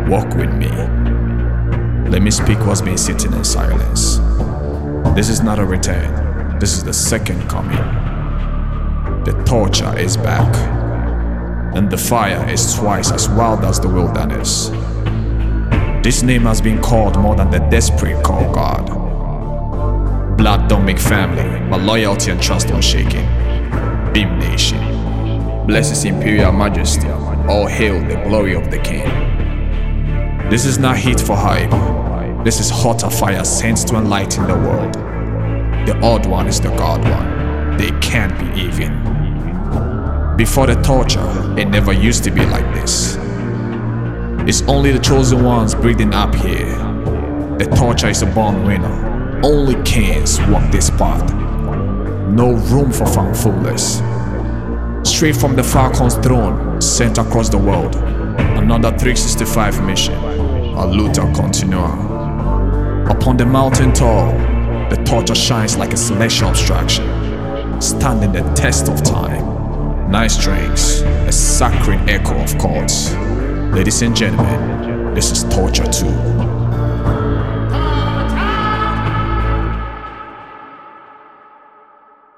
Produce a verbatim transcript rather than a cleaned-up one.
Walk with me. Let me speak what's been sitting in silence. This is not a return. This is the second coming. The torture is back, and the fire is twice as wild as the wilderness. This name has been called more than the desperate call God. Blood don't make family, but loyalty and trust unshaken. Beam Nation. Bless His Imperial Majesty. All hail the glory of the King. This is not heat for hype. This is hotter fire sent to enlighten the world. The odd one is the God one. They can't be even. Before the torture, it never used to be like this. It's only the chosen ones breathing up here. The torture is a born winner. Only kings walk this path. No room for fanfullers. Straight from the Falcon's throne, sent across the world. Another three sixty-five mission, a luta continua. Upon the mountain tall, the torture shines like a celestial abstraction, standing the test of time. Nice drinks, a saccharine echo of chords. Ladies and gentlemen, this is Torture two.